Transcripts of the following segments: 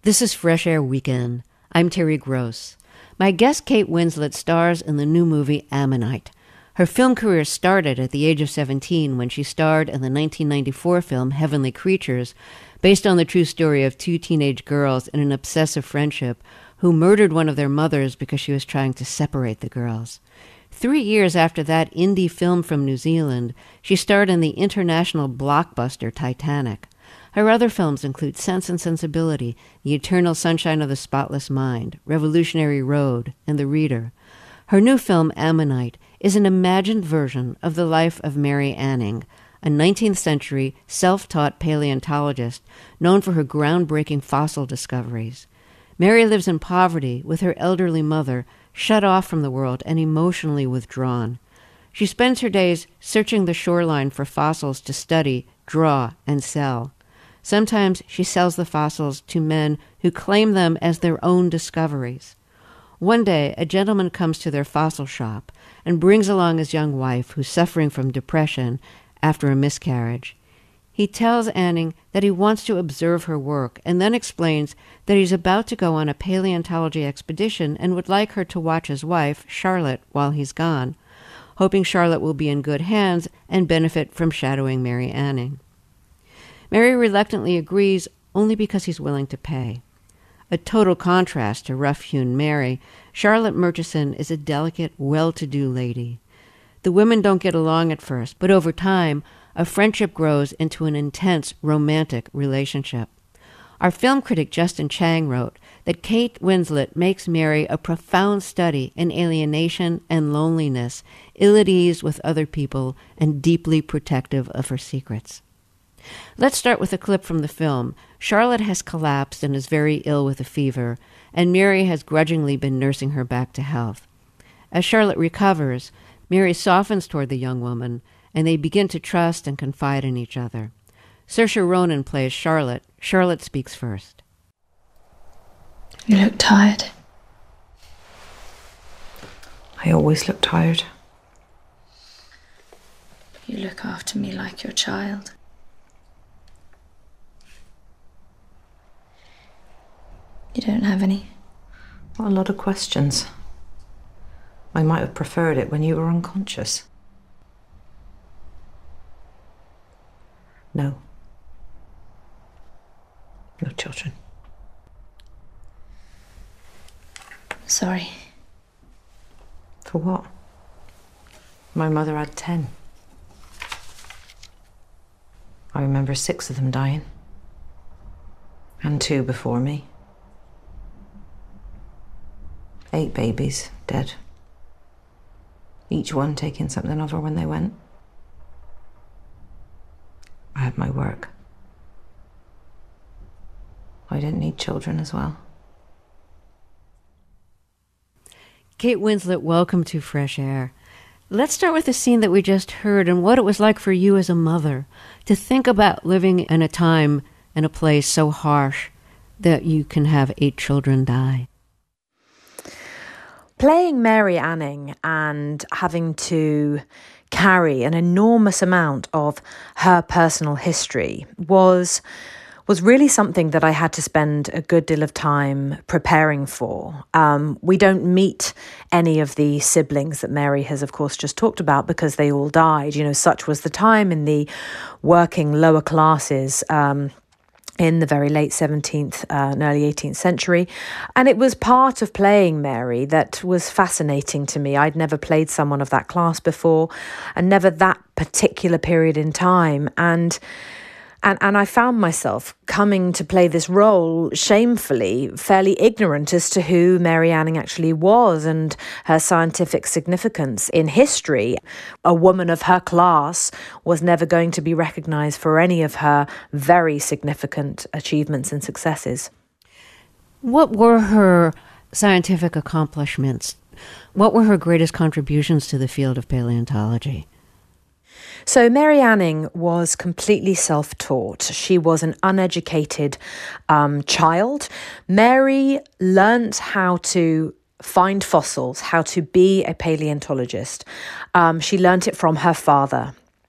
This is Fresh Air Weekend. I'm Terry Gross. My guest Kate Winslet stars in the new movie Ammonite. Her film career started at the age of 17 when she starred in the 1994 film Heavenly Creatures, based on the true story of two teenage girls in an obsessive friendship who murdered one of their mothers because she was trying to separate the girls. 3 years after that indie film from New Zealand, she starred in the international blockbuster Titanic. Her other films include Sense and Sensibility, The Eternal Sunshine of the Spotless Mind, Revolutionary Road, and The Reader. Her new film, Ammonite, is an imagined version of the life of Mary Anning, a 19th century self-taught paleontologist known for her groundbreaking fossil discoveries. Mary lives in poverty with her elderly mother, shut off from the world and emotionally withdrawn. She spends her days searching the shoreline for fossils to study, draw, and sell. Sometimes she sells the fossils to men who claim them as their own discoveries. One day, a gentleman comes to their fossil shop and brings along his young wife, who's suffering from depression after a miscarriage. He tells Anning that he wants to observe her work and then explains that he's about to go on a paleontology expedition and would like her to watch his wife, Charlotte, while he's gone, hoping Charlotte will be in good hands and benefit from shadowing Mary Anning. Mary reluctantly agrees only because he's willing to pay. A total contrast to rough-hewn Mary, Charlotte Murchison is a delicate, well-to-do lady. The women don't get along at first, but over time, a friendship grows into an intense, romantic relationship. Our film critic Justin Chang wrote that Kate Winslet makes Mary a profound study in alienation and loneliness, ill at ease with other people, and deeply protective of her secrets. Let's start with a clip from the film. Charlotte has collapsed and is very ill with a fever, and Mary has grudgingly been nursing her back to health. As Charlotte recovers, Mary softens toward the young woman, and they begin to trust and confide in each other. Saoirse Ronan plays Charlotte. Charlotte speaks first. You look tired. I always look tired. You look after me like your child. You don't have any? What a lot of questions. I might have preferred it when you were unconscious. No. No children. Sorry. For what? My mother had 10. I remember 6 of them dying. And 2 before me. 8 babies dead. Each one taking something of her when they went. I had my work. I didn't need children as well. Kate Winslet, welcome to Fresh Air. Let's start with the scene that we just heard and what it was like for you as a mother to think about living in a time and a place so harsh that you can have 8 children die. Playing Mary Anning and having to carry an enormous amount of her personal history was really something that I had to spend a good deal of time preparing for. We don't meet any of the siblings that Mary has, of course, just talked about because they all died. You know, such was the time in the working lower classes in the very late 17th and early 18th century. And it was part of playing Mary that was fascinating to me. I'd never played someone of that class before and never that particular period in time. And I found myself coming to play this role shamefully, fairly ignorant as to who Mary Anning actually was and her scientific significance in history. A woman of her class was never going to be recognised for any of her very significant achievements and successes. What were her scientific accomplishments? What were her greatest contributions to the field of paleontology? So Mary Anning was completely self-taught. She was an uneducated child. Mary learnt how to find fossils, how to be a paleontologist. She learnt it from her father.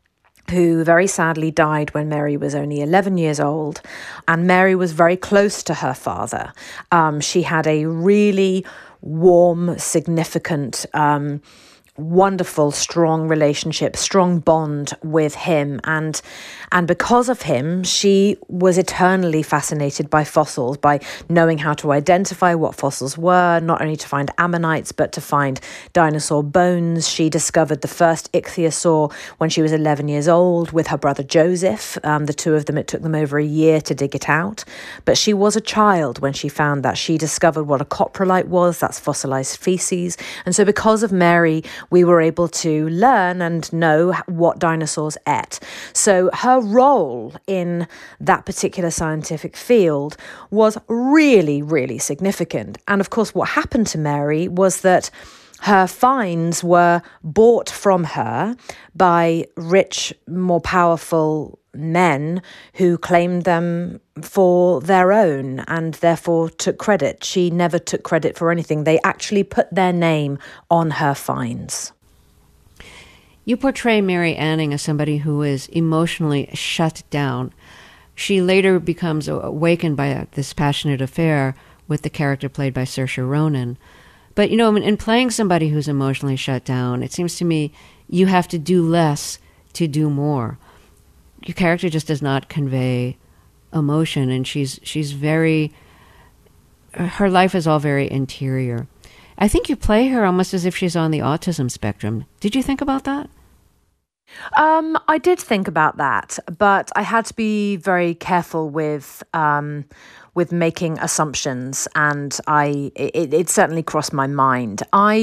who very sadly died when Mary was only 11 years old. And Mary was very close to her father. She had a really warm, significant, wonderful, strong relationship, strong bond with him. And because of him, she was eternally fascinated by fossils, by knowing how to identify what fossils were, not only to find ammonites, but to find dinosaur bones. She discovered the first ichthyosaur when she was 11 years old with her brother Joseph. The two of them, it took them over a year to dig it out. But she was a child when she found that. She discovered what a coprolite was, that's fossilized feces. And so because of Mary, we were able to learn and know what dinosaurs ate. So her role in that particular scientific field was really, really significant. And of course, what happened to Mary was that her finds were bought from her by rich, more powerful men who claimed them for their own and therefore took credit. She never took credit for anything. They actually put their name on her finds. You portray Mary Anning as somebody who is emotionally shut down. She later becomes awakened by this passionate affair with the character played by Saoirse Ronan. But, you know, in playing somebody who's emotionally shut down, it seems to me you have to do less to do more. Your character just does not convey emotion, and she's very... Her life is all very interior. I think you play her almost as if she's on the autism spectrum. Did you think about that? I did think about that, but I had to be very careful with making assumptions, and it certainly crossed my mind.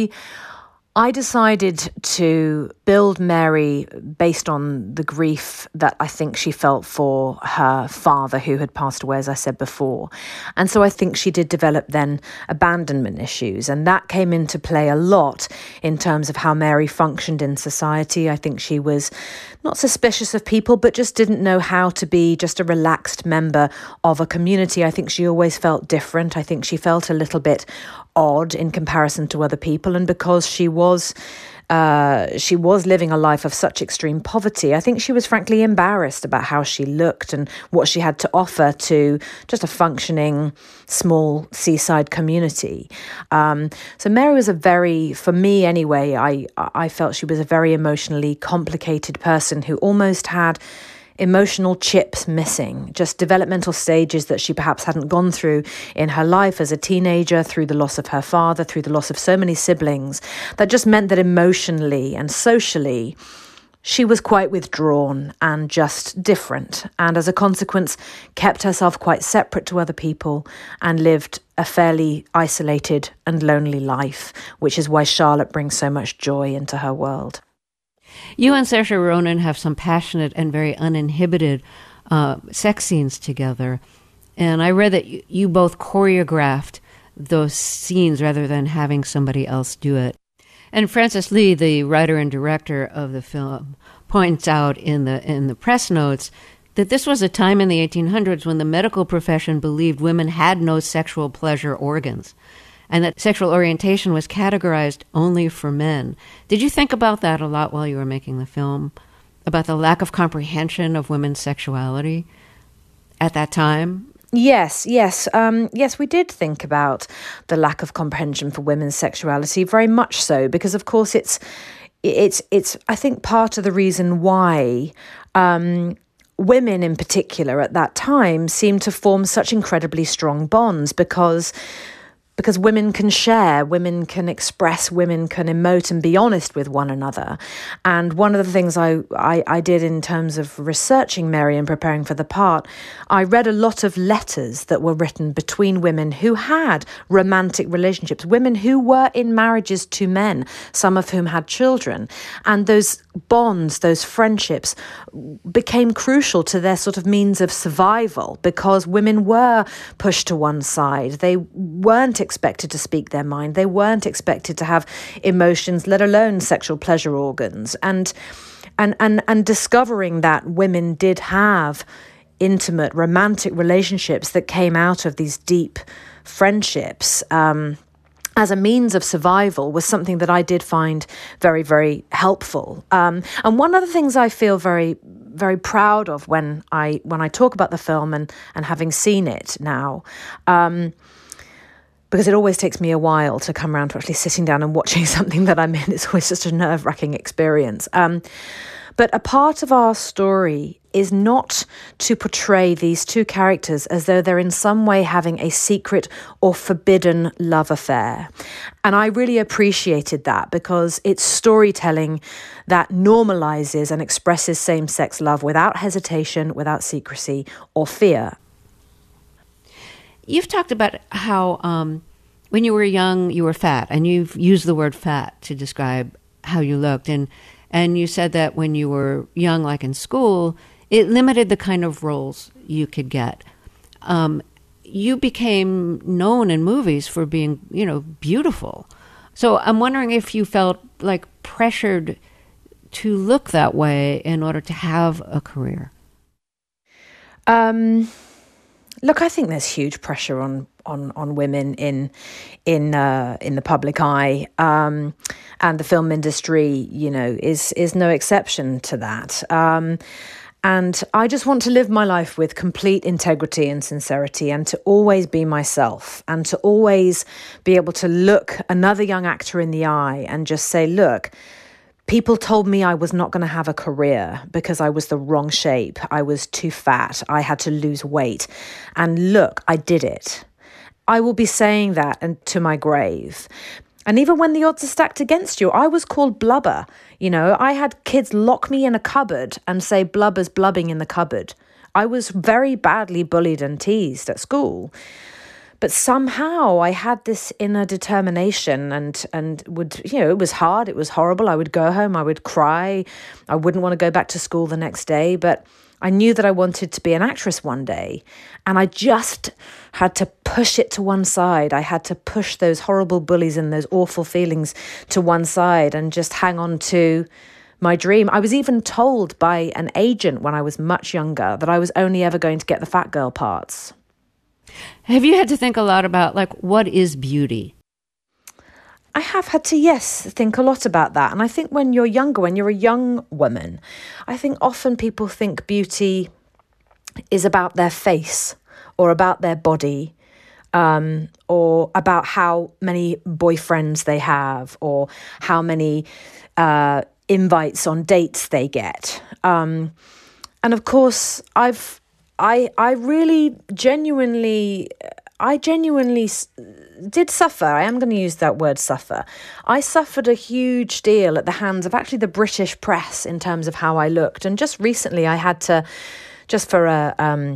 I decided to build Mary based on the grief that I think she felt for her father, who had passed away, as I said before. And so I think she did develop then abandonment issues, and that came into play a lot in terms of how Mary functioned in society. I think she was not suspicious of people, but just didn't know how to be just a relaxed member of a community. I think she always felt different. I think she felt a little bit odd in comparison to other people, and because she was living a life of such extreme poverty, I think she was frankly embarrassed about how she looked and what she had to offer to just a functioning small seaside community. So Mary was for me anyway, I felt she was a very emotionally complicated person who almost had emotional chips missing, just developmental stages that she perhaps hadn't gone through in her life as a teenager, through the loss of her father, through the loss of so many siblings. That just meant that emotionally and socially, she was quite withdrawn and just different, and as a consequence, kept herself quite separate to other people and lived a fairly isolated and lonely life, which is why Charlotte brings so much joy into her world. You and Saoirse Ronan have some passionate and very uninhibited sex scenes together. And I read that you both choreographed those scenes rather than having somebody else do it. And Francis Lee, the writer and director of the film, points out in the press notes that this was a time in the 1800s when the medical profession believed women had no sexual pleasure organs, and that sexual orientation was categorized only for men. Did you think about that a lot while you were making the film? About the lack of comprehension of women's sexuality at that time? Yes, we did think about the lack of comprehension for women's sexuality, very much so, because of course it's I think part of the reason why women in particular at that time seemed to form such incredibly strong bonds, because women can share, women can express, women can emote and be honest with one another. And one of the things I did in terms of researching Mary and preparing for the part, I read a lot of letters that were written between women who had romantic relationships, women who were in marriages to men, some of whom had children. And those bonds, those friendships became crucial to their sort of means of survival, because women were pushed to one side. They weren't expected to speak their mind. They weren't expected to have emotions, let alone sexual pleasure organs. And discovering that women did have intimate, romantic relationships that came out of these deep friendships, as a means of survival, was something that I did find very, very helpful. And one of the things I feel very very proud of when I talk about the film and having seen it now. Because it always takes me a while to come around to actually sitting down and watching something that I'm in. It's always just a nerve-wracking experience. But a part of our story is not to portray these two characters as though they're in some way having a secret or forbidden love affair. And I really appreciated that, because it's storytelling that normalizes and expresses same-sex love without hesitation, without secrecy or fear. You've talked about how when you were young, you were fat, and you've used the word fat to describe how you looked. And you said that when you were young, like in school, it limited the kind of roles you could get. You became known in movies for being, beautiful. So I'm wondering if you felt like pressured to look that way in order to have a career. Look, I think there's huge pressure on women in the public eye, and the film industry, is no exception to that. And I just want to live my life with complete integrity and sincerity, and to always be myself, and to always be able to look another young actor in the eye and just say, look, people told me I was not going to have a career because I was the wrong shape. I was too fat. I had to lose weight. And look, I did it. I will be saying that to my grave. And even when the odds are stacked against you, I was called blubber. I had kids lock me in a cupboard and say blubber's blubbing in the cupboard. I was very badly bullied and teased at school. But somehow I had this inner determination and would, it was hard, it was horrible. I would go home, I would cry. I wouldn't want to go back to school the next day, but I knew that I wanted to be an actress one day. And I just had to push it to one side. I had to push those horrible bullies and those awful feelings to one side and just hang on to my dream. I was even told by an agent when I was much younger that I was only ever going to get the fat girl parts. Have you had to think a lot about, what is beauty? I have had to, yes, think a lot about that. And I think when you're younger, when you're a young woman, I think often people think beauty is about their face or about their body, or about how many boyfriends they have or how many invites on dates they get. And of course, I really genuinely did suffer. I am going to use that word suffer. I suffered a huge deal at the hands of actually the British press in terms of how I looked. And just recently I had to, just for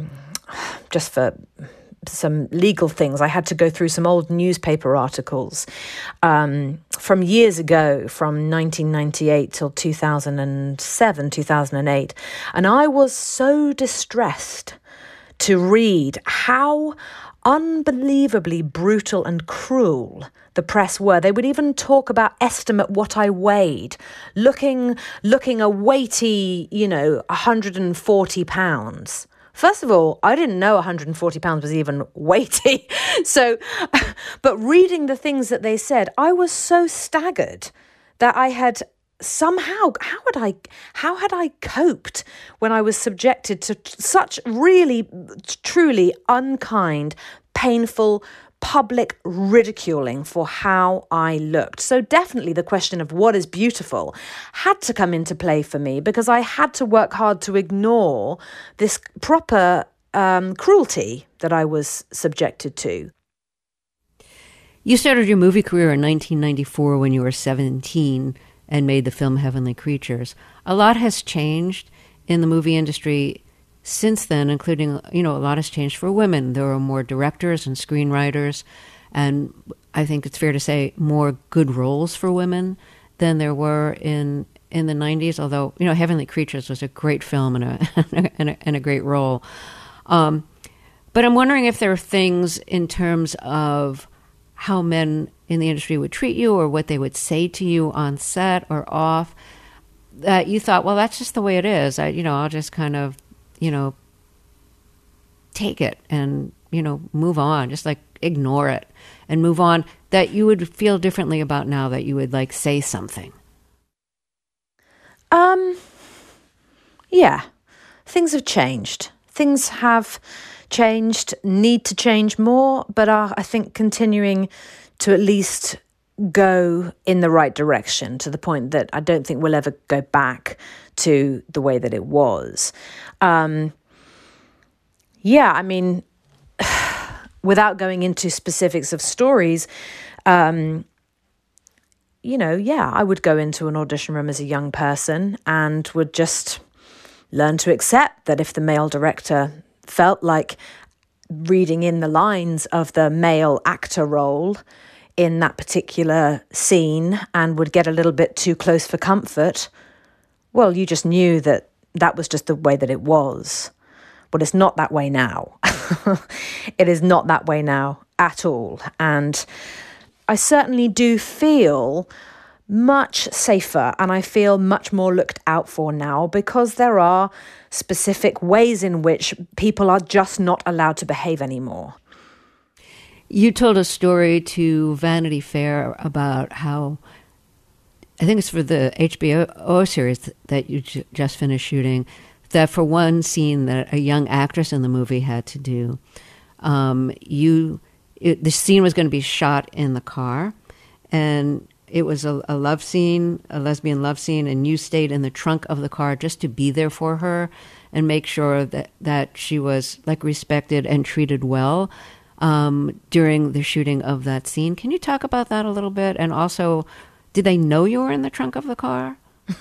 some legal things, I had to go through some old newspaper articles from years ago, from 1998 till 2007, 2008. And I was so distressed to read how unbelievably brutal and cruel the press were. They would even talk about estimate what I weighed, looking a weighty, 140 pounds. First of all, I didn't know 140 pounds was even weighty. So, but reading the things that they said, I was so staggered that I had somehow, how had I coped when I was subjected to such really, truly unkind, painful, public ridiculing for how I looked. So definitely the question of what is beautiful had to come into play for me, because I had to work hard to ignore this proper cruelty that I was subjected to. You started your movie career in 1994 when you were 17 and made the film Heavenly Creatures. A lot has changed in the movie industry since then, including, a lot has changed for women. There are more directors and screenwriters, and I think it's fair to say more good roles for women than there were in the 90s, although, Heavenly Creatures was a great film and a great role. But I'm wondering if there are things in terms of how men in the industry would treat you or what they would say to you on set or off that you thought, well, that's just the way it is. I'll just kind of, take it and, move on, just ignore it and move on, that you would feel differently about now, that you would say something? Yeah. things have changed. Things have changed, need to change more, but are, I think, continuing to at least go in the right direction, to the point that I don't think we'll ever go back to the way that it was. Without going into specifics of stories, I would go into an audition room as a young person and would just learn to accept that if the male director felt like reading in the lines of the male actor role in that particular scene and would get a little bit too close for comfort, well, you just knew that that was just the way that it was. But it's not that way now. It is not that way now at all. And I certainly do feel much safer, and I feel much more looked out for now, because there are specific ways in which people are just not allowed to behave anymore. You told a story to Vanity Fair about how, I think it's for the HBO series that you just finished shooting, that for one scene that a young actress in the movie had to do, the scene was going to be shot in the car, and it was a love scene, a lesbian love scene, and you stayed in the trunk of the car just to be there for her and make sure that she was like respected and treated well during the shooting of that scene. Can you talk about that a little bit? And also, did they know you were in the trunk of the car?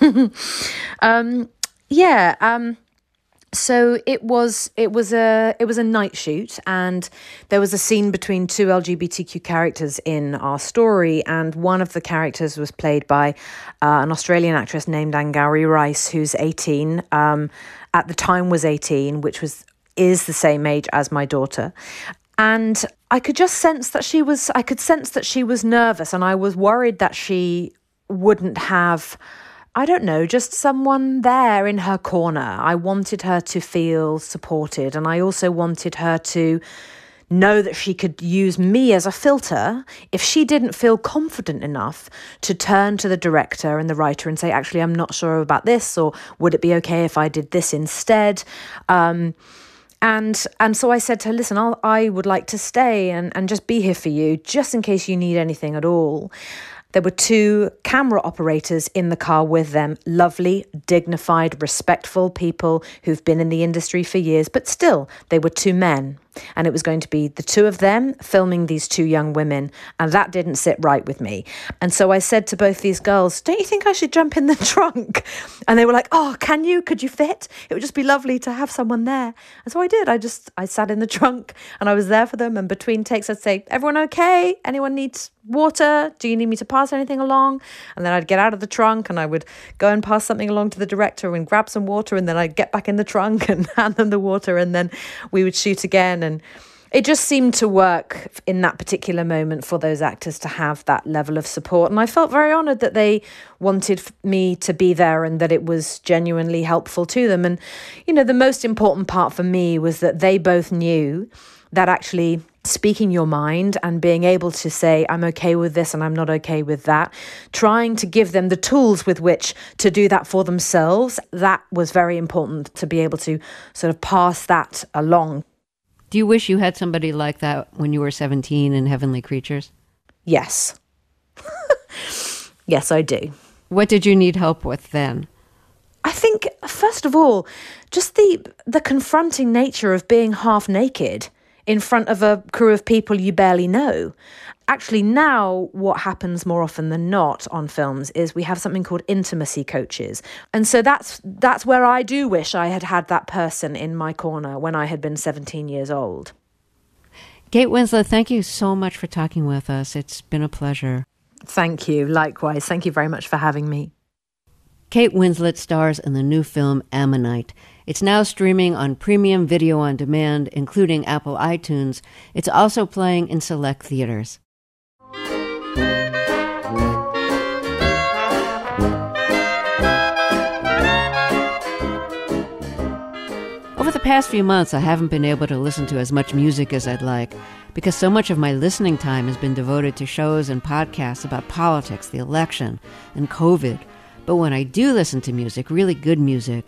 So it was a night shoot, and there was a scene between two LGBTQ characters in our story, and one of the characters was played by an Australian actress named Angourie Rice, who's 18. At the time was 18, which is the same age as my daughter. And I could just sense that she was nervous, and I was worried that she wouldn't have, I don't know, just someone there in her corner. I wanted her to feel supported, and I also wanted her to know that she could use me as a filter if she didn't feel confident enough to turn to the director and the writer and say, actually, I'm not sure about this, or would it be okay if I did this instead? And so I said to her, listen, I would like to stay and just be here for you, just in case you need anything at all. There were two camera operators in the car with them, lovely, dignified, respectful people who've been in the industry for years, but still, they were two men. And it was going to be the two of them filming these two young women, and that didn't sit right with me. And so I said to both these girls, don't you think I should jump in the trunk? And they were like, oh, can you? Could you fit? It would just be lovely to have someone there. And so I did. I sat in the trunk, and I was there for them. And between takes, I'd say, everyone okay? Anyone needs water? Do you need me to pass anything along? And then I'd get out of the trunk, and I would go and pass something along to the director and grab some water, and then I'd get back in the trunk and hand them the water, and then we would shoot again. And it just seemed to work in that particular moment for those actors to have that level of support. And I felt very honoured that they wanted me to be there and that it was genuinely helpful to them. And, you know, the most important part for me was that they both knew that actually speaking your mind and being able to say, I'm okay with this and I'm not okay with that, trying to give them the tools with which to do that for themselves, that was very important, to be able to sort of pass that along. Do you wish you had somebody like that when you were 17 in Heavenly Creatures? Yes. Yes, I do. What did you need help with then? I think, first of all, just the confronting nature of being half naked in front of a crew of people you barely know. Actually, now what happens more often than not on films is we have something called intimacy coaches. And so that's where I do wish I had had that person in my corner when I had been 17 years old. Kate Winslet, thank you so much for talking with us. It's been a pleasure. Thank you. Likewise. Thank you very much for having me. Kate Winslet stars in the new film Ammonite. It's now streaming on premium video on demand, including Apple iTunes. It's also playing in select theaters. Over the past few months, I haven't been able to listen to as much music as I'd like, because so much of my listening time has been devoted to shows and podcasts about politics, the election, and COVID. But when I do listen to music, really good music,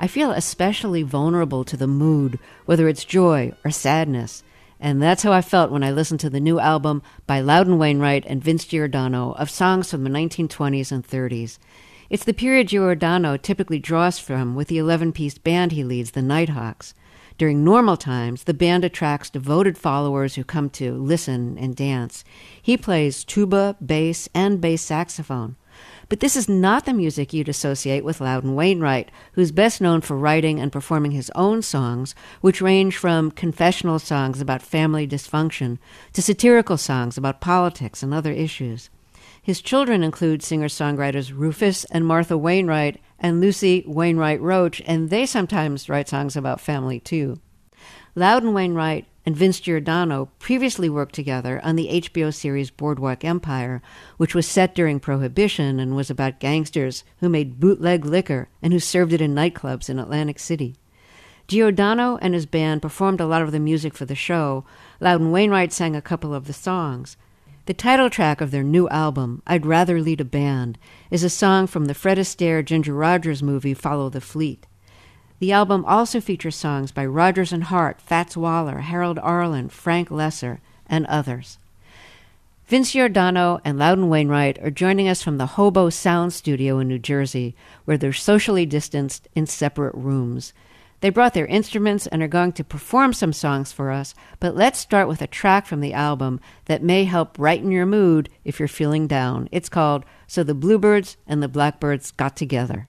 I feel especially vulnerable to the mood, whether it's joy or sadness. And that's how I felt when I listened to the new album by Loudon Wainwright and Vince Giordano of songs from the 1920s and 30s. It's the period Giordano typically draws from with the 11-piece band he leads, the Nighthawks. During normal times, the band attracts devoted followers who come to listen and dance. He plays tuba, bass, and bass saxophone. But this is not the music you'd associate with Loudon Wainwright, who's best known for writing and performing his own songs, which range from confessional songs about family dysfunction to satirical songs about politics and other issues. His children include singer-songwriters Rufus and Martha Wainwright and Lucy Wainwright Roach, and they sometimes write songs about family too. Loudon Wainwright and Vince Giordano previously worked together on the HBO series Boardwalk Empire, which was set during Prohibition and was about gangsters who made bootleg liquor and who served it in nightclubs in Atlantic City. Giordano and his band performed a lot of the music for the show. Loudon Wainwright sang a couple of the songs. The title track of their new album, I'd Rather Lead a Band, is a song from the Fred Astaire Ginger Rogers movie Follow the Fleet. The album also features songs by Rodgers and Hart, Fats Waller, Harold Arlen, Frank Lesser, and others. Vince Giordano and Loudon Wainwright are joining us from the Hobo Sound Studio in New Jersey, where they're socially distanced in separate rooms. They brought their instruments and are going to perform some songs for us, but let's start with a track from the album that may help brighten your mood if you're feeling down. It's called So the Bluebirds and the Blackbirds Got Together.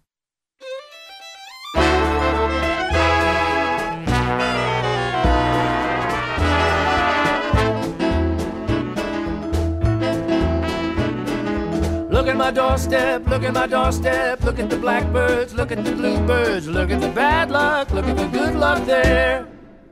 Look at my doorstep, look at my doorstep, look at the blackbirds, look at the bluebirds, look at the bad luck, look at the good luck there.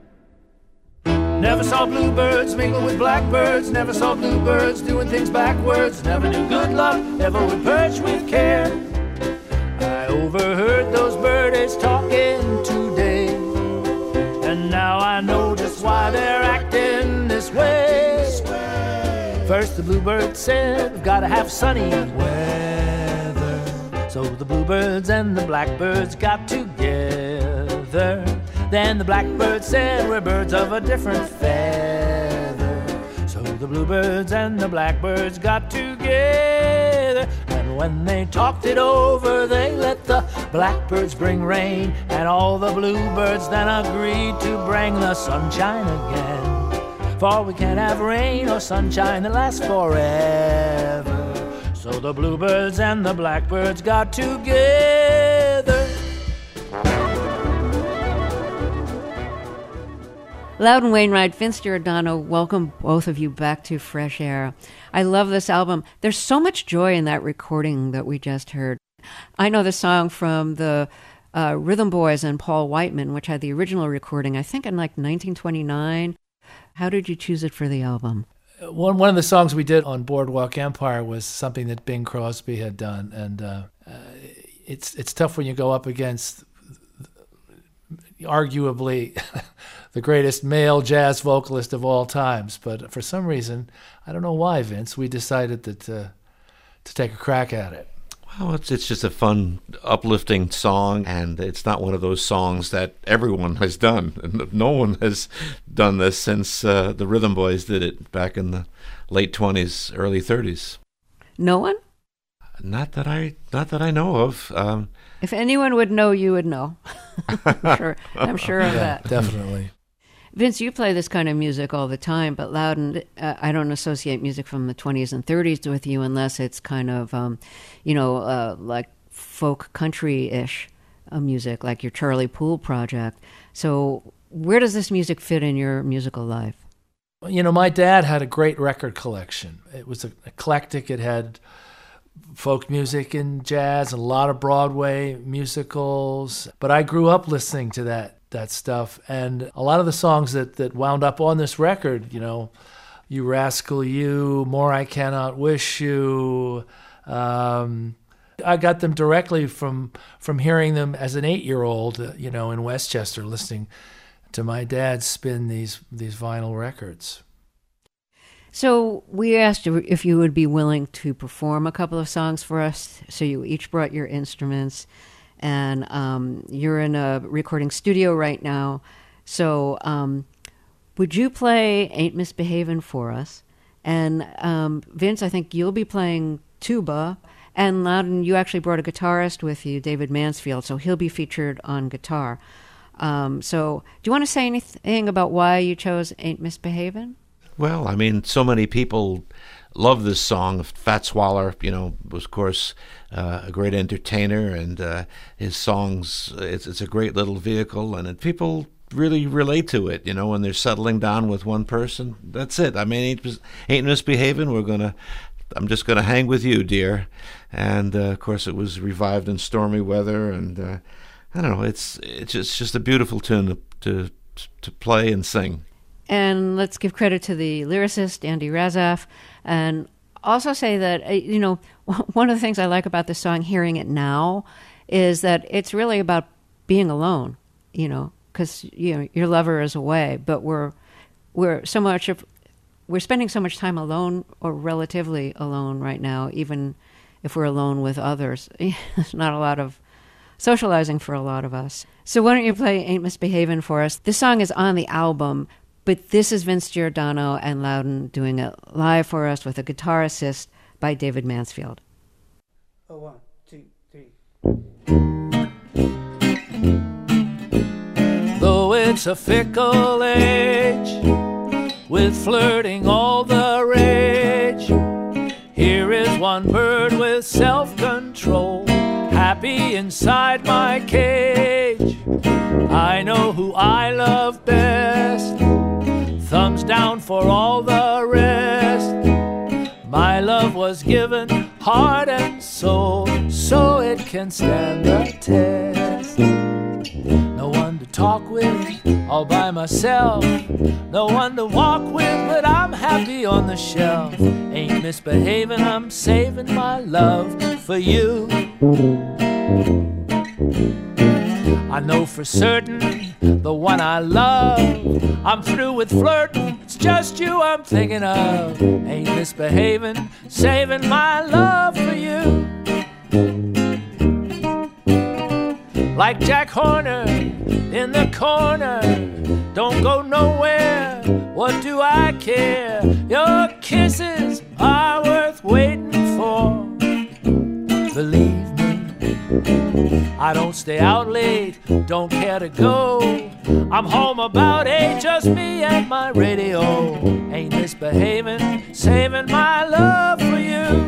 Never saw bluebirds mingle with blackbirds, never saw bluebirds doing things backwards, never knew good luck, never would perch with care. I overheard those birdies talking today, and now I know just why they're acting this way. First the bluebird said, we've gotta have sunny weather. So the bluebirds and the blackbirds got together. Then the blackbird said, we're birds of a different feather. So the bluebirds and the blackbirds got together. And when they talked it over, they let the blackbirds bring rain. And all the bluebirds then agreed to bring the sunshine again. For we can't have rain or sunshine that lasts forever. So the bluebirds and the blackbirds got together. Loudon Wainwright, Vince Giordano, welcome both of you back to Fresh Air. I love this album. There's so much joy in that recording that we just heard. I know the song from the Rhythm Boys and Paul Whiteman, which had the original recording, I think in like 1929. How did you choose it for the album? One of the songs we did on Boardwalk Empire was something that Bing Crosby had done, and it's tough when you go up against arguably the greatest male jazz vocalist of all times. But for some reason, I don't know why, Vince, we decided that to take a crack at it. Well, it's just a fun, uplifting song, and it's not one of those songs that everyone has done. No one has done this since the Rhythm Boys did it back in the late 20s, early 30s. No one? Not that I know of. If anyone would know, you would know. I'm sure of that. Definitely. Vince, you play this kind of music all the time, but Loudon, I don't associate music from the 20s and 30s with you unless it's kind of, like folk country-ish music, like your Charlie Poole project. So where does this music fit in your musical life? You know, my dad had a great record collection. It was eclectic. It had folk music and jazz and a lot of Broadway musicals. But I grew up listening to that stuff, and a lot of the songs that wound up on this record, You Rascal You, More I Cannot Wish You, I got them directly from hearing them as an 8-year-old, in Westchester, listening to my dad spin these vinyl records. So we asked if you would be willing to perform a couple of songs for us. So you each brought your instruments. and you're in a recording studio right now. So would you play Ain't Misbehavin' for us? And Vince, I think you'll be playing tuba. And Loudon, you actually brought a guitarist with you, David Mansfield, so he'll be featured on guitar. So do you want to say anything about why you chose Ain't Misbehavin'? Well, I mean, so many people love this song. Fats Waller, was, of course, a great entertainer, and his songs, it's a great little vehicle, and people really relate to it, when they're settling down with one person. That's it. I mean, ain't misbehaving. I'm just going to hang with you, dear. And, of course, it was revived in stormy weather, and I don't know, it's just a beautiful tune to play and sing. And let's give credit to the lyricist, Andy Razaf, and also say that, one of the things I like about this song, hearing it now, is that it's really about being alone, because, your lover is away, but we're spending so much time alone or relatively alone right now, even if we're alone with others. There's not a lot of socializing for a lot of us. So why don't you play Ain't Misbehavin' for us? This song is on the album, but this is Vince Giordano and Loudon doing it live for us with a guitar assist by David Mansfield. Oh, 1, 2, 3. Though it's a fickle age, with flirting all the rage, here is one bird with self-control, happy inside my cage. I know who I love best, thumbs down for all the rest. My love was given heart and soul, so it can stand the test. No one to talk with, all by myself. No one to walk with, but I'm happy on the shelf. Ain't misbehaving, I'm saving my love for you. I know for certain the one I love. I'm through with flirting, it's just you I'm thinking of. Ain't misbehaving, saving my love for you. Like Jack Horner in the corner, don't go nowhere, what do I care? Your kisses are worth waiting for. Believe me, I don't stay out late, don't care to go. I'm home about 8, just me and my radio. Ain't misbehaving, saving my love for you.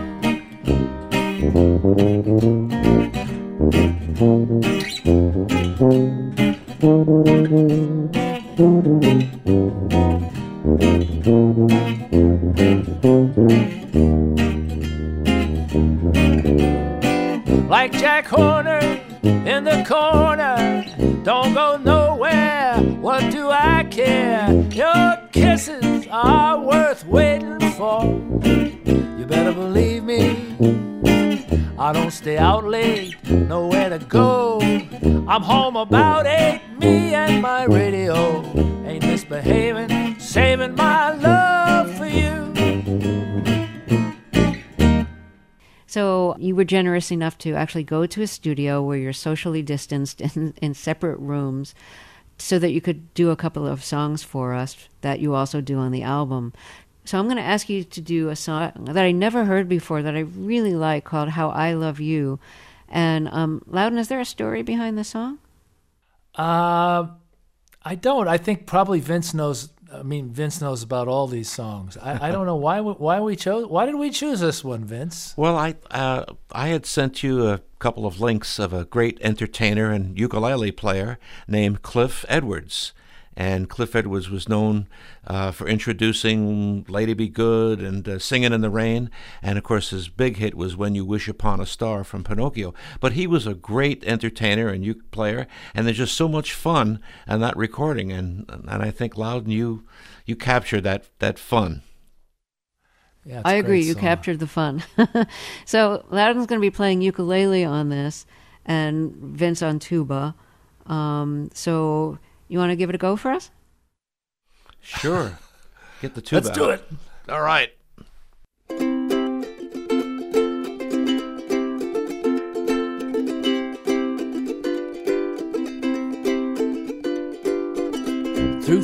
Like Jack Horner in the corner, don't go nowhere, what do I care? Your kisses are worth waiting for. You better believe me, I don't stay out late, nowhere to go. I'm home about 8, me and my radio. Ain't misbehaving, saving my love for you. So you were generous enough to actually go to a studio where you're socially distanced in separate rooms so that you could do a couple of songs for us that you also do on the album. So I'm going to ask you to do a song that I never heard before that I really like called How I Love You. And Loudon, is there a story behind the song? I don't. I think probably Vince knows. Vince knows about all these songs. I don't know why did we choose this one, Vince? Well, I had sent you a couple of links of a great entertainer and ukulele player named Cliff Edwards. And Cliff Edwards was known for introducing Lady Be Good and Singing in the Rain. And, of course, his big hit was When You Wish Upon a Star from Pinocchio. But he was a great entertainer and uke player, and there's just so much fun in that recording. And I think, Loudon, you captured that fun. Yeah, I agree. You captured the fun. So Loudon's going to be playing ukulele on this and Vince on tuba. So... you want to give it a go for us? Sure. Get the tuba. Let's do it. All right.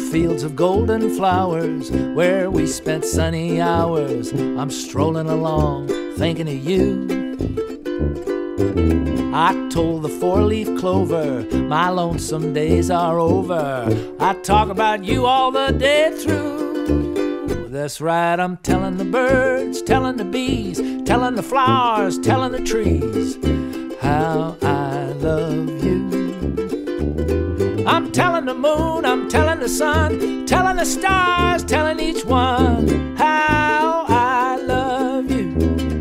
fields of golden flowers where we spent sunny hours. I'm strolling along thinking of you. I told the four-leaf clover my lonesome days are over. I talk about you all the day through. That's right, I'm telling the birds, telling the bees, telling the flowers, telling the trees how I love you. I'm telling the moon, I'm telling the sun, telling the stars, telling each one how I love you.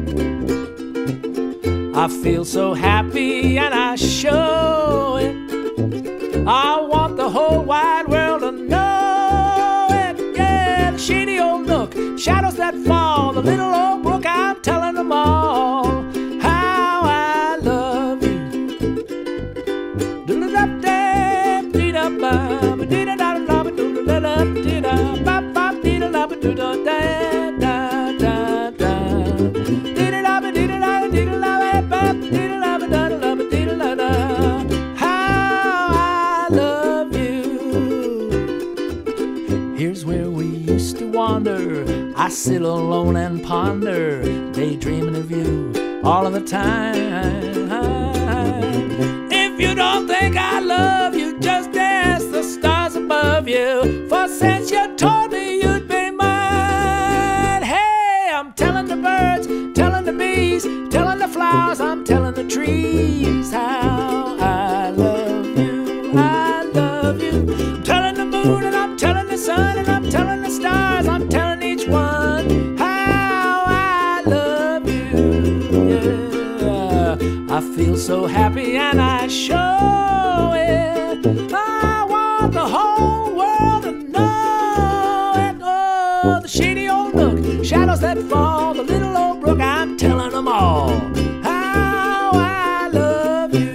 I feel so happy and I show it. I want the whole wide world to know it. Yeah, the shady old nook, shadows that fall, the little old brook, I'm telling them all how I love you. Here's where we used to wander. I sit alone and ponder, daydreaming of you all of the time. If you don't think I love you, just ask the stars above you. For since you told me you'd be mine, hey, I'm telling the birds, telling the bees, telling the flowers, I'm telling the trees how I love you, I love you. I'm telling the moon and I'm telling the sun and I'm telling the stars, I'm telling each one how I love you, yeah. I feel so happy and I show it. I want the whole world to know it. Oh, the shady old nook, shadows that fall, the little old brook, I'm telling them all how I love you.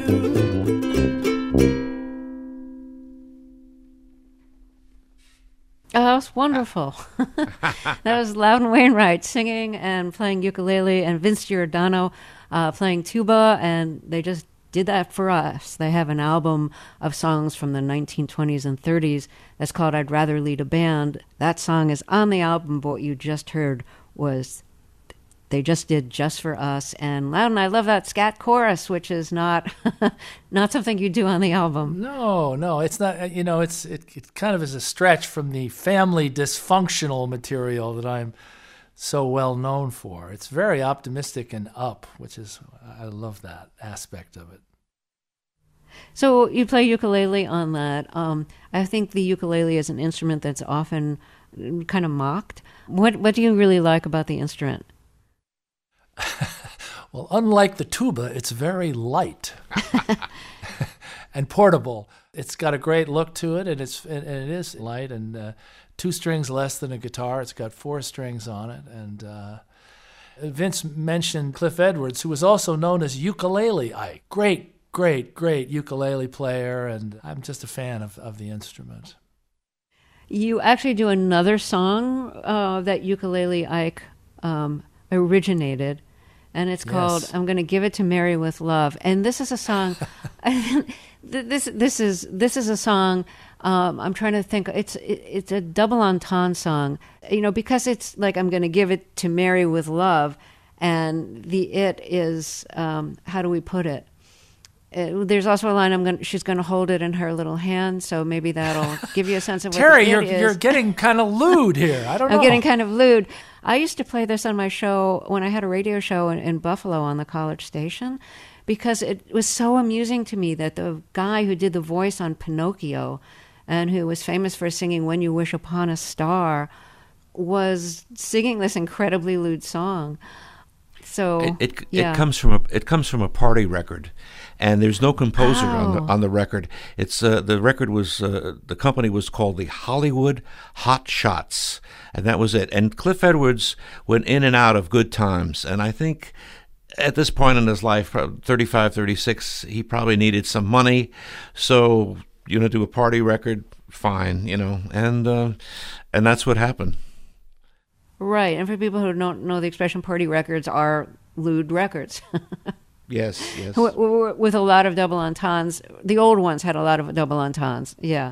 Oh, that was wonderful. That was Loudon Wainwright singing and playing ukulele, and Vince Giordano playing tuba, and they just did that for us. They have an album of songs from the 1920s and 30s that's called I'd Rather Lead a Band. That song is on the album, but what you just heard was they just did just for us. And Loudon, I love that scat chorus, which is not not something you do on the album. No, it's not. You know, it kind of is a stretch from the family dysfunctional material that I'm so well known for. It's very optimistic and up, which is, I love that aspect of it. So you play ukulele on that. I think the ukulele is an instrument that's often kind of mocked. What do you really like about the instrument? Well, unlike the tuba, it's very light and portable. It's got a great look to it, and it is light, and 2 strings less than a guitar. It's got 4 strings on it, and Vince mentioned Cliff Edwards, who was also known as Ukulele Ike. Great ukulele player, and I'm just a fan of the instrument. You actually do another song that Ukulele Ike originated, and it's called I'm Gonna Give It to Mary with Love. And this is a song this is a song I'm trying to think, it's a double entendre song, you know, because it's like I'm gonna give it to Mary with love, and the it is how do we put it? There's also a line, she's going to hold it in her little hand, so maybe that'll give you a sense of what Terry, the it is. you're getting kind of lewd here. I don't know. I'm getting kind of lewd. I used to play this on my show when I had a radio show in Buffalo on the college station, because it was so amusing to me that the guy who did the voice on Pinocchio and who was famous for singing When You Wish Upon a Star was singing this incredibly lewd song. So it comes from a party record, and there's no composer on the record. It's the record was the company was called the Hollywood Hot Shots, and that was it. And Cliff Edwards went in and out of good times, and I think at this point in his life, 35, 36, he probably needed some money. So do a party record, fine, and that's what happened. Right, and for people who don't know, the expression party records are lewd records. Yes. With a lot of double entendres. The old ones had a lot of double entendres, yeah.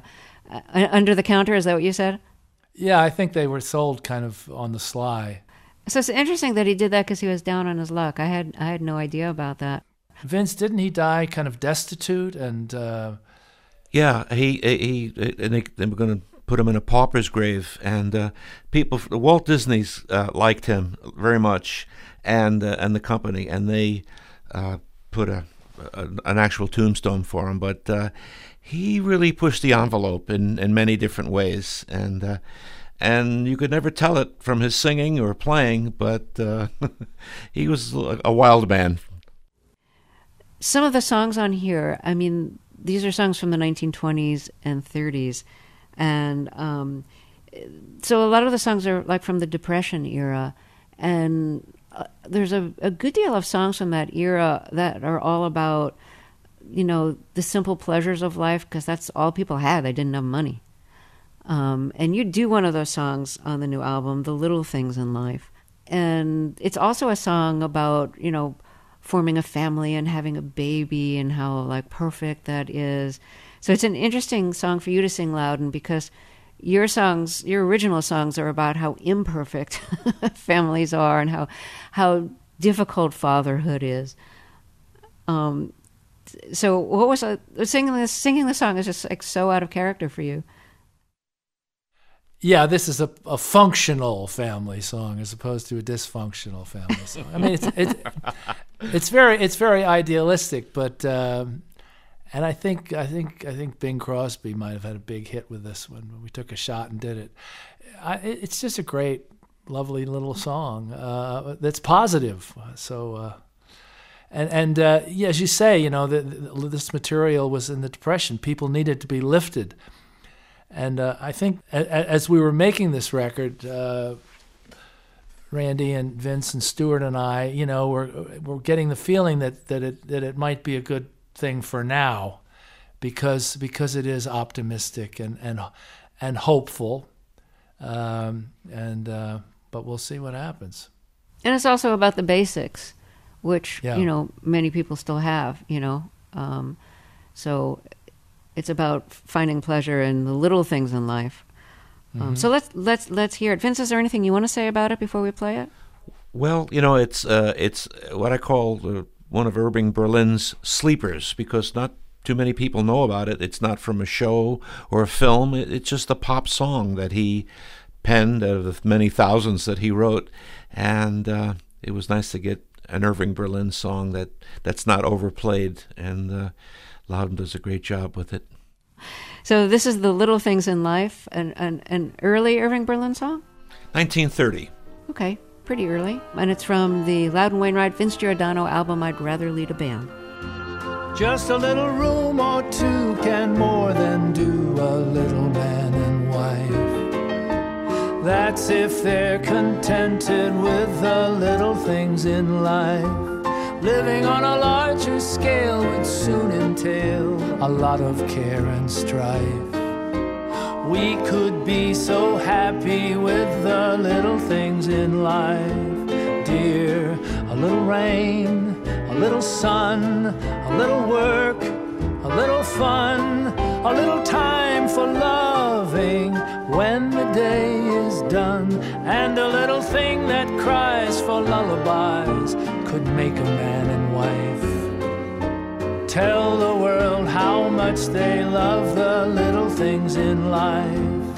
Under the counter, is that what you said? Yeah, I think they were sold kind of on the sly. So it's interesting that he did that because he was down on his luck. I had no idea about that. Vince, didn't he die kind of destitute and? Yeah, he and they were going to put him in a pauper's grave, and Walt Disney's liked him very much, and the company, and they put an actual tombstone for him. But he really pushed the envelope in many different ways, and you could never tell it from his singing or playing, but he was a wild man. Some of the songs on here, I mean, these are songs from the 1920s and 30s, and so a lot of the songs are like from the Depression era, and there's a good deal of songs from that era that are all about, you know, the simple pleasures of life, because that's all people had. They didn't have money. And you do one of those songs on the new album, The Little Things in Life. And it's also a song about, you know, forming a family and having a baby and how, like, perfect that is. So it's an interesting song for you to sing, Loudon, because your original songs are about how imperfect families are and how difficult fatherhood is. So what was singing the song is just like so out of character for you. Yeah, this is a functional family song as opposed to a dysfunctional family song. I mean, it's very idealistic, but and I think Bing Crosby might have had a big hit with this one. We took a shot and did it. It's just a great, lovely little song that's positive. So. Yeah, as you say, you know, this material was in the Depression. People needed to be lifted. And I think as we were making this record, Randy and Vince and Stuart and I, you know, we're getting the feeling that it might be a good thing for now, because it is optimistic and hopeful, but we'll see what happens. And it's also about the basics, which, yeah, you know, many people still have, you know. So it's about finding pleasure in the little things in life. So let's hear it. Vince, is there anything you want to say about it before we play it? Well, you know, it's what I call one of Irving Berlin's sleepers, because not too many people know about it. It's not from a show or a film. It's just a pop song that he penned out of the many thousands that he wrote, and it was nice to get an Irving Berlin song that's not overplayed, and Loudon does a great job with it. So this is The Little Things in Life, an early Irving Berlin song? 1930. Okay, pretty early. And it's from the Loudon Wainwright, Vince Giordano album, I'd Rather Lead a Band. Just a little room or two can more than do a little man and wife. That's if they're contented with the little things in life. Living on a larger scale would soon entail a lot of care and strife. We could be so happy with the little things in life, dear. A little rain, a little sun, a little work, a little fun, a little time for loving when the day is done, and a little thing that cries for lullabies could make a man and wife. Tell the world how much they love the little things in life.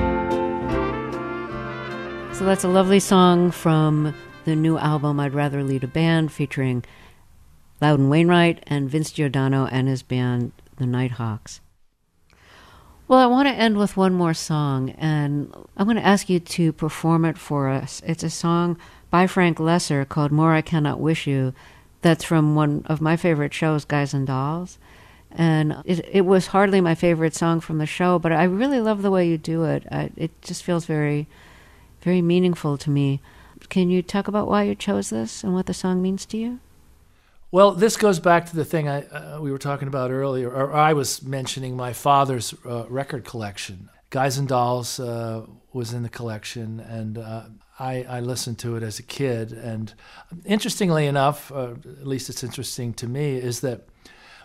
So that's a lovely song from the new album, I'd Rather Lead a Band, featuring Loudon Wainwright and Vince Giordano and his band, the Nighthawks. Well, I want to end with one more song, and I'm going to ask you to perform it for us. It's a song by Frank Lesser called More I Cannot Wish You. That's from one of my favorite shows, Guys and Dolls. And it was hardly my favorite song from the show, but I really love the way you do it. It just feels very, very meaningful to me. Can you talk about why you chose this and what the song means to you? Well, this goes back to the thing we were talking about earlier, or I was mentioning my father's record collection. Guys and Dolls was in the collection, and I listened to it as a kid. And interestingly enough, at least it's interesting to me, is that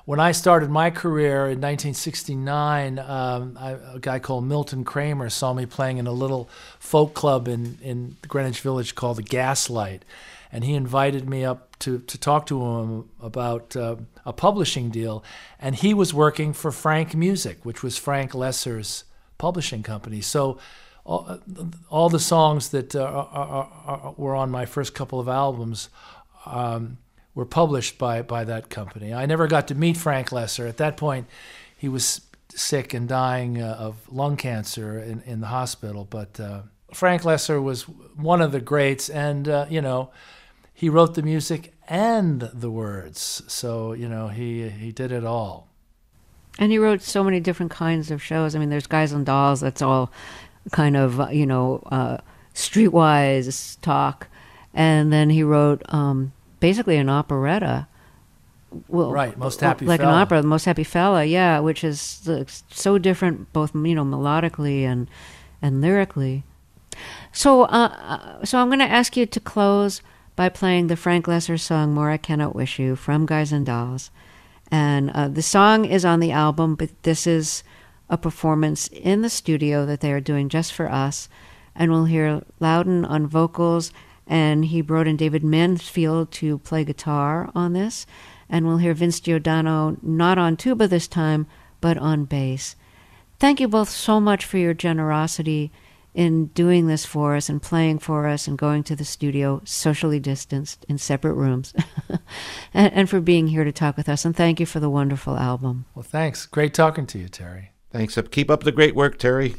when I started my career in 1969, a guy called Milton Kramer saw me playing in a little folk club in Greenwich Village called the Gaslight. And he invited me up to talk to him about a publishing deal. And he was working for Frank Music, which was Frank Lesser's publishing company. So all the songs that were on my first couple of albums were published by that company. I never got to meet Frank Lesser. At that point, he was sick and dying of lung cancer in the hospital. But Frank Lesser was one of the greats, and he wrote the music and the words. So he did it all. And he wrote so many different kinds of shows. I mean, there's Guys and Dolls. That's all kind of streetwise talk, and then he wrote. Basically an operetta. Well, right, Most Happy like Fella. An opera, Most Happy Fella, yeah, which is so different both, melodically and lyrically. So I'm going to ask you to close by playing the Frank Lesser song, More I Cannot Wish You, from Guys and Dolls. And the song is on the album, but this is a performance in the studio that they are doing just for us. And we'll hear Loudon on vocals, and he brought in David Mansfield to play guitar on this. And we'll hear Vince Giordano not on tuba this time, but on bass. Thank you both so much for your generosity in doing this for us and playing for us and going to the studio socially distanced in separate rooms and for being here to talk with us. And thank you for the wonderful album. Well, thanks. Great talking to you, Terry. Thanks. Keep up the great work, Terry.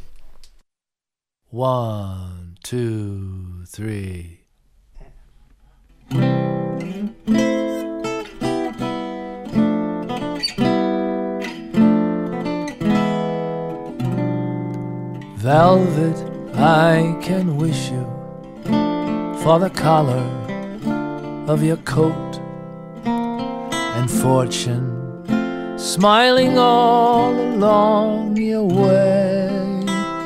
1, 2, 3. Velvet, I can wish you for the collar of your coat, and fortune smiling all along your way.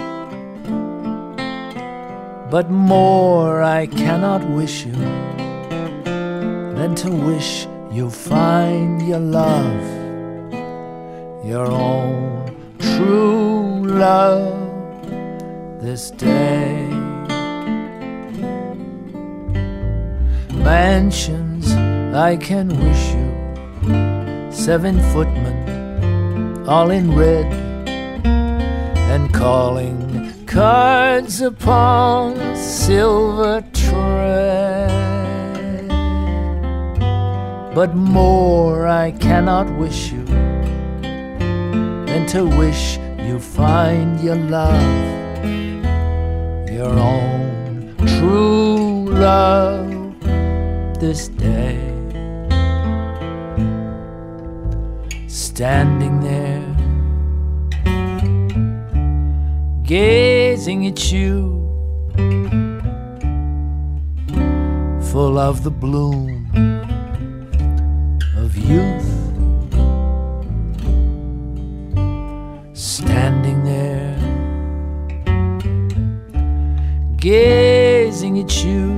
But more I cannot wish you than to wish you find your love, your own true love this day. Mansions I can wish you, 7 footmen all in red, and calling cards upon silver tray. But more I cannot wish you than to wish you find your love, your own true love this day. Standing there, gazing at you, full of the bloom of youth. Standing there, gazing at you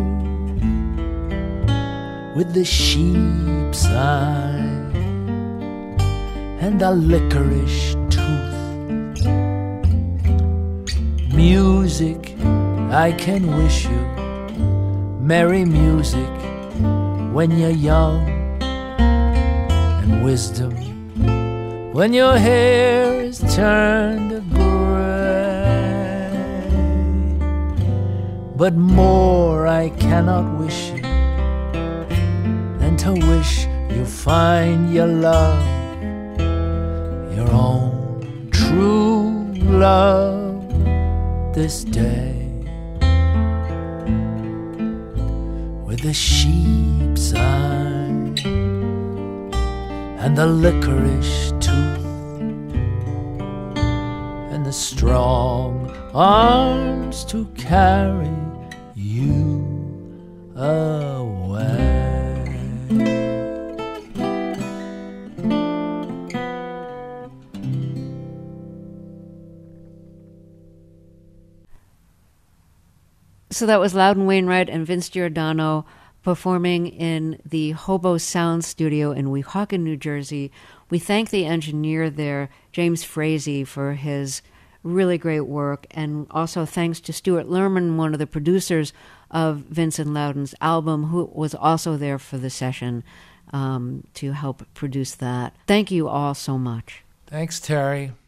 with the sheep's eye and a licorice tooth. Music I can wish you, merry music when you're young, and wisdom when your hair is turned gray. But more I cannot wish you than to wish you find your love, your own true love this day. With the sheep's eye and the licorice tooth and the strong arms to carry you away. So that was Loudon Wainwright and Vince Giordano performing in the Hobo Sound Studio in Weehawken, New Jersey. We thank the engineer there, James Frazee, for his really great work, and also thanks to Stuart Lerman, one of the producers of Vincent Loudon's album, who was also there for the session to help produce that. Thank you all so much. Thanks, Terry.